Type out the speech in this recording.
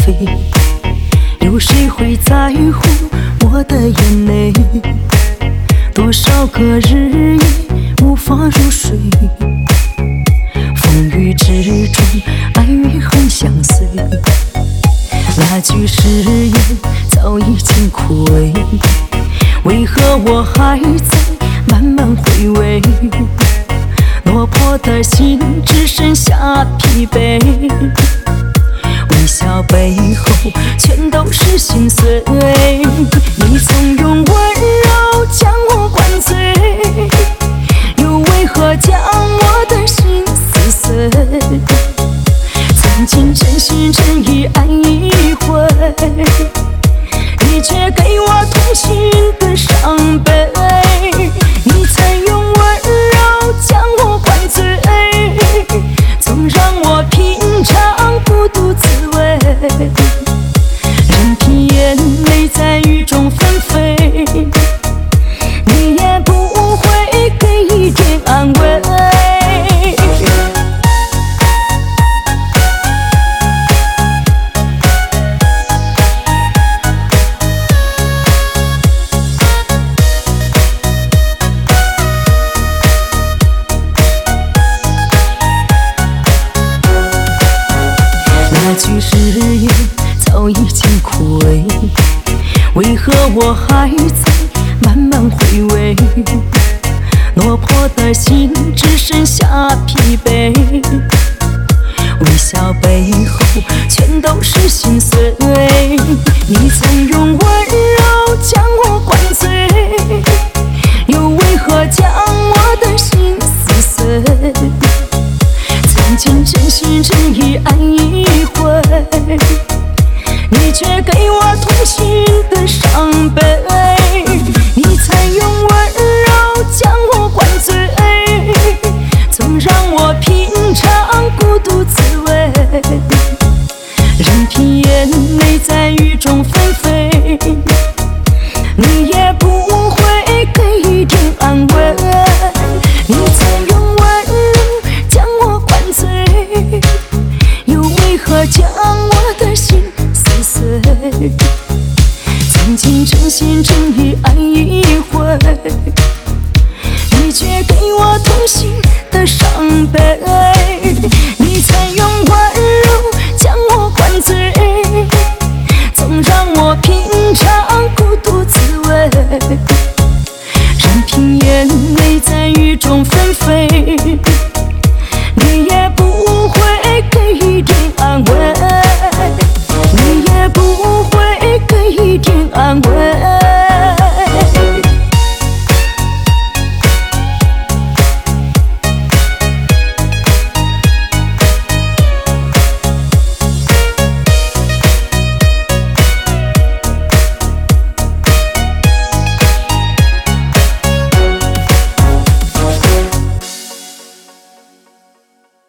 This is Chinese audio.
非，有谁会在乎我的眼泪？多少个日夜无法入睡，风雨之中爱与恨相随，那句誓言早已经枯萎，为何我还在慢慢回味？落魄的心只剩下疲惫，微笑背后全都是心碎。你从容温柔将我灌醉，又为何将我的心撕碎？曾经真心真意爱一回，你却给我痛心的伤悲。你曾用温柔将我灌醉，总让我品尝孤独滋味，任凭眼泪在雨中纷飞，你也不会给一点安慰。那句誓言早已经枯萎，为何我还在慢慢回味？落魄的心只剩下疲惫，微笑背后全都是心碎。你曾用温柔将我灌醉，又为何将我的心撕碎？曾经真心真意爱一回，你却给我痛心的伤悲。你曾用温柔将我灌醉，总让我品尝孤独滋味，任凭眼泪在雨中纷飞，你也不会给一点安慰。你曾用温柔将我灌醉，又为何将我的心撕碎？曾经真心真意爱一回，你却给我痛心的伤悲。你曾用温柔将我灌醉，总让我品尝孤独滋味，任凭眼泪在雨中纷飞，你也不会给一点安慰，你也不会给一点安慰。